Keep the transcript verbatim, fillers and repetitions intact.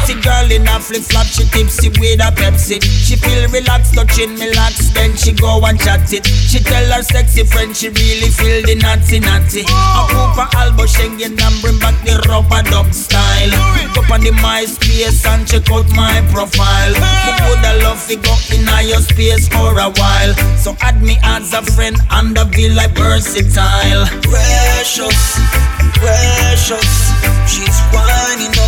Pretty girl in a flip flop, she tipsy with a Pepsi. She feel relaxed, touching me lax, then she go and chat it. She tell her sexy friend she really feel the natty natty. A Cooper Albo Schengen and bring back the rubber duck style. Up on the MySpace and check out my profile. Who woulda love to go in your space for a while? So add me as a friend and the feel like versatile. Precious, precious, she's whining up